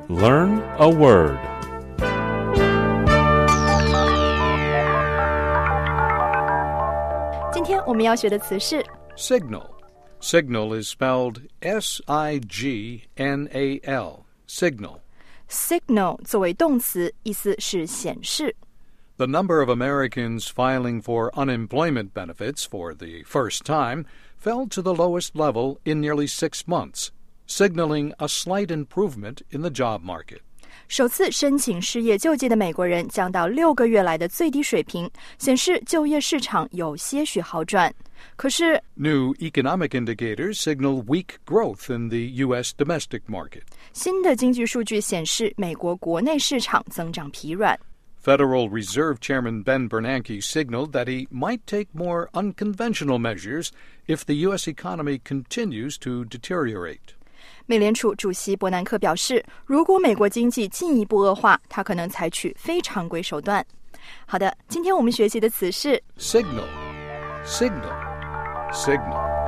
Learn a word. 今天我们要学的词是 Signal.Signal is spelled S-I-G-N-A-L. Signal. Signal 作为动词，意思是显示。 The number of Americans filing for unemployment benefits for the first time fell to the lowest level in nearly 6 months, signaling a slight improvement in the job market. 首次申请失业救济的美国人降到6个月来的最低水平，显示就业市场有些许好转。可是 New economic indicators signal weak growth in the U.S. domestic market. 新的经济数据显示，美国国内市场增长疲软。 Federal Reserve Chairman Ben Bernanke signaled that he might take more unconventional measures if the U.S. economy continues to deteriorate. 美联储主席伯南克表示，如果美国经济进一步恶化，他可能采取非常规手段。好的，今天我们学习的词是 Signal.